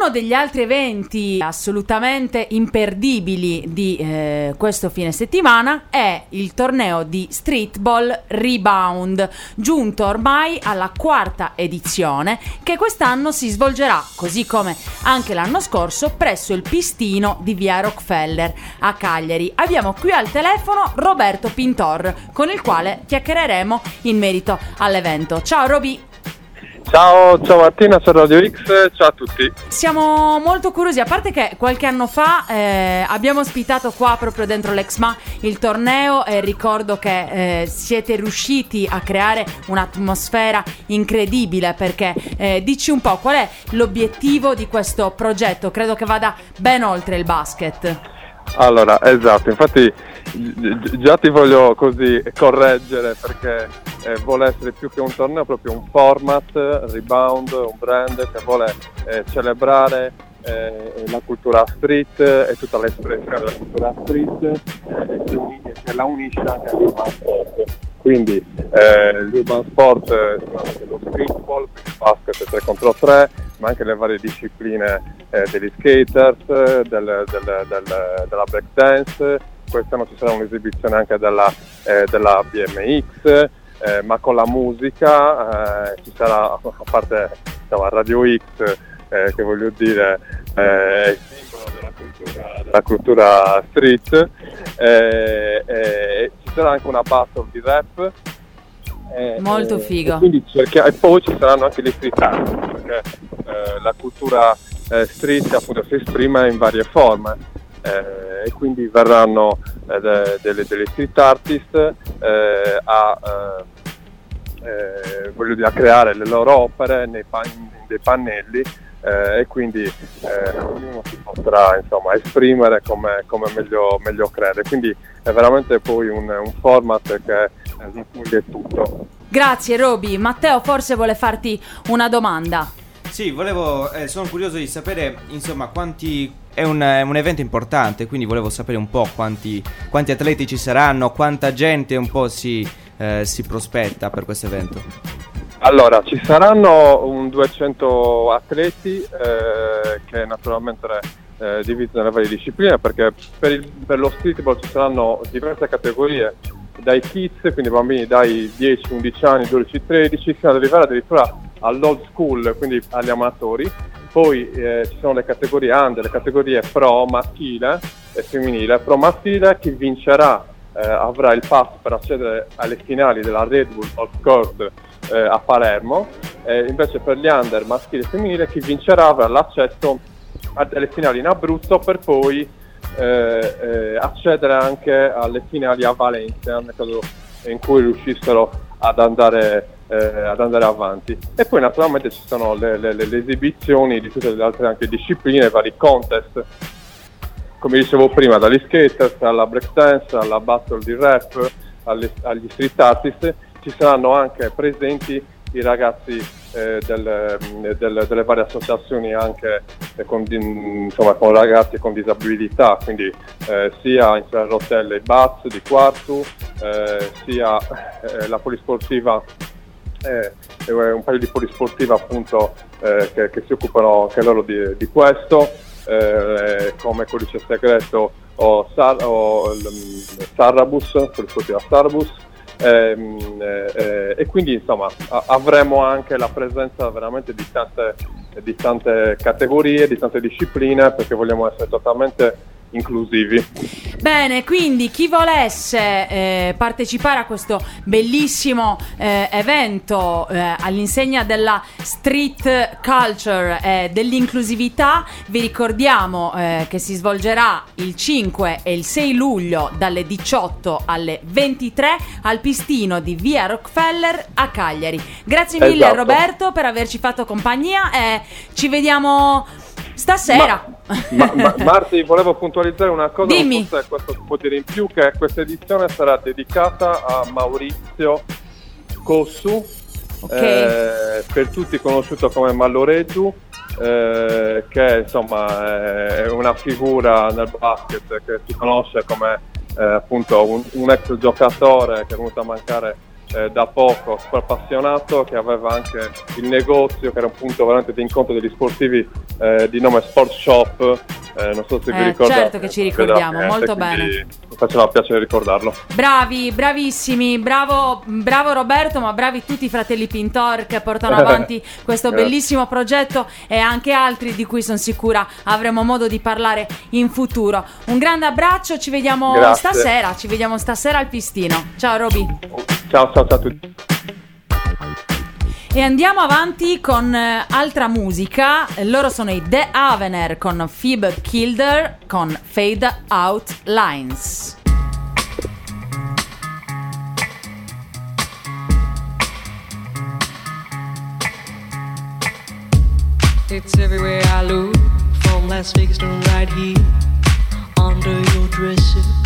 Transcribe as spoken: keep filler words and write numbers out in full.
Uno degli altri eventi assolutamente imperdibili di eh, questo fine settimana è il torneo di streetball Rebound, giunto ormai alla quarta edizione, che quest'anno si svolgerà, così come anche l'anno scorso, presso il pistino di via Rockefeller a Cagliari. Abbiamo qui al telefono Roberto Pintor, con il quale chiacchiereremo in merito all'evento. Ciao Roby! Ciao, ciao Martina, sono Radio X, ciao a tutti. Siamo molto curiosi, a parte che qualche anno fa eh, abbiamo ospitato qua proprio dentro l'Exma il torneo e ricordo che eh, siete riusciti a creare un'atmosfera incredibile, perché eh, dici un po' qual è l'obiettivo di questo progetto, credo che vada ben oltre il basket. Allora, esatto, infatti già ti voglio così correggere, perché eh, vuole essere più che un torneo, proprio un format, Rebound, un brand che vuole eh, celebrare eh, la cultura street e tutta l'espressione della cultura street eh, e che, uni- che la unisce anche all'urban sport. Quindi eh, l'urban sport è anche lo streetball, quindi il basket tre contro tre, ma anche le varie discipline eh, degli skaters, del, del, del, della breakdance. Quest'anno ci sarà un'esibizione anche della, eh, della B M X, eh, ma con la musica eh, ci sarà, a parte insomma, Radio X, eh, che voglio dire eh, è il simbolo della cultura, della cultura street, eh, eh, ci sarà anche una battle di rap. Eh, Molto figo. E, quindi cerchia- e poi ci saranno anche gli street art, perché eh, la cultura eh, street appunto si esprime in varie forme. Eh, e quindi verranno eh, de- delle, delle street artist eh, a, eh, eh, voglio dire, a creare le loro opere nei pan- dei pannelli eh, e quindi eh, ognuno si potrà insomma esprimere come, come meglio, meglio crede, quindi è veramente poi un, un format che raccoglie tutto. Grazie Roby. Matteo forse vuole farti una domanda. Sì, volevo, eh, sono curioso di sapere, insomma, quanti, è un, è un evento importante, quindi volevo sapere un po' quanti, quanti atleti ci saranno, quanta gente un po' si, eh, si prospetta per questo evento. Allora, ci saranno un duecento atleti eh, che naturalmente eh, divisi nelle varie discipline, perché per, il, per lo streetball ci saranno diverse categorie, dai kids, quindi bambini dai dieci undici anni, dodici tredici, fino ad arrivare addirittura all'old school, quindi agli amatori. Poi eh, ci sono le categorie under, le categorie pro maschile e femminile. Pro maschile, chi vincerà eh, avrà il pass per accedere alle finali della Red Bull Old Court eh, a Palermo, eh, invece per gli under maschile e femminile chi vincerà avrà l'accesso a delle finali in Abruzzo, per poi eh, eh, accedere anche alle finali a Valencia nel caso in cui riuscissero ad andare Eh, ad andare avanti. E poi naturalmente ci sono le, le, le esibizioni di tutte le altre anche discipline, vari contest, come dicevo prima, dagli skaters alla breakdance, alla battle di rap, alle, agli street artist. Ci saranno anche presenti i ragazzi eh, del, del, delle varie associazioni anche eh, con, insomma, con ragazzi con disabilità, quindi eh, sia in Rotelle i Bats di Quartu, eh, sia eh, la polisportiva, Eh, un paio di polisportive appunto eh, che, che si occupano anche loro di, di questo, eh, come Codice Segreto o, Sar- o l- Sarrabus, polisportiva Sarrabus, ehm, eh, e quindi insomma a- avremo anche la presenza veramente di tante, di tante categorie, di tante discipline, perché vogliamo essere totalmente inclusivi. Bene, quindi chi volesse eh, partecipare a questo bellissimo eh, evento eh, all'insegna della street culture e eh, dell'inclusività, vi ricordiamo eh, che si svolgerà il cinque e il sei luglio dalle diciotto alle ventitré al pistino di via Rockefeller a Cagliari. Grazie mille esatto. Roberto per averci fatto compagnia e ci vediamo stasera. Ma, ma, ma Marti, volevo puntualizzare una cosa. Dimmi. Forse questo si può dire in più, che questa edizione sarà dedicata a Maurizio Cossu, okay. eh, per tutti conosciuto come Malloreggiu, eh, che insomma è una figura nel basket che si conosce come eh, appunto un, un ex giocatore che è venuto a mancare eh, da poco, super appassionato, che aveva anche il negozio che era un punto veramente di incontro degli sportivi eh, di nome Sport Shop. Eh, non so se vi eh, ricordate. Certo che ci ricordiamo, Firenze, molto bene. Mi faceva piacere ricordarlo. Bravi, bravissimi, bravo, bravo Roberto, ma bravi tutti i fratelli Pintor che portano avanti questo bellissimo progetto e anche altri di cui sono sicura avremo modo di parlare in futuro. Un grande abbraccio, ci vediamo Grazie. stasera, ci vediamo stasera al pistino. Ciao Roby. Ciao, ciao, ciao a tutti. E andiamo avanti con eh, altra musica. Loro sono i The Avener con Phoebe Kilder con Fade Out Lines. It's everywhere I look, from Las Vegas to right here, under your dresser.